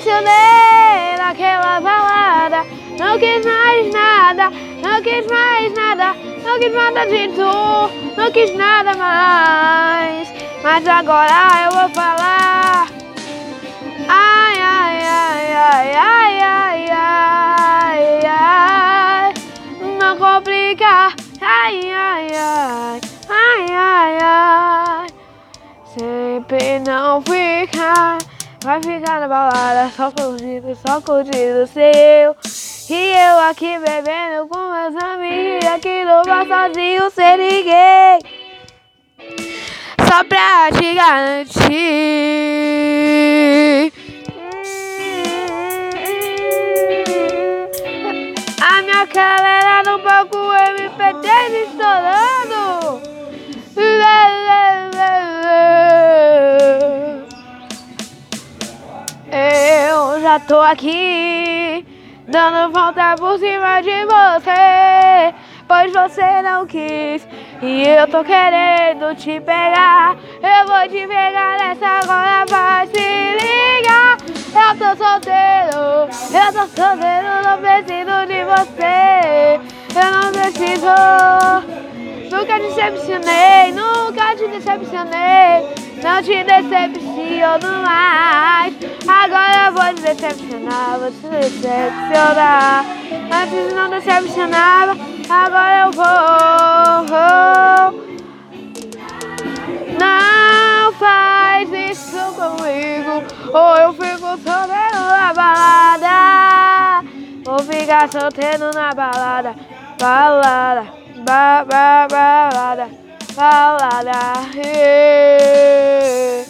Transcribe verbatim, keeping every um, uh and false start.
decepcionei naquela balada. Não quis mais nada, não quis mais nada, não quis nada de tu, não quis nada mais. Mas agora eu vou falar. Ai, ai, ai, ai, ai, ai, ai, ai, não complica. Ai, ai, ai, ai, ai, ai. Sempre não fica, vai ficar na balada, só curtindo, só curtindo seu. E eu aqui bebendo com meus amigos, aqui no bar sozinho sem ninguém, só pra te garantir. A minha galera no palco, M P três estourando. Eu já tô aqui, dando volta por cima de você, pois você não quis, e eu tô querendo te pegar. Eu vou te pegar nessa agora, vai se ligar. Eu tô solteiro, eu tô solteiro, não preciso de você. Eu não preciso, nunca te decepcionei, nunca te decepcionei. Não te decepciono mais. Agora eu vou te decepcionar, vou te decepcionar. Antes não decepcionava, agora eu vou. Não faz isso comigo, ou eu fico solteiro na balada. Vou ficar solteiro na balada, balada, ba, ba, balada, balada. Yeah.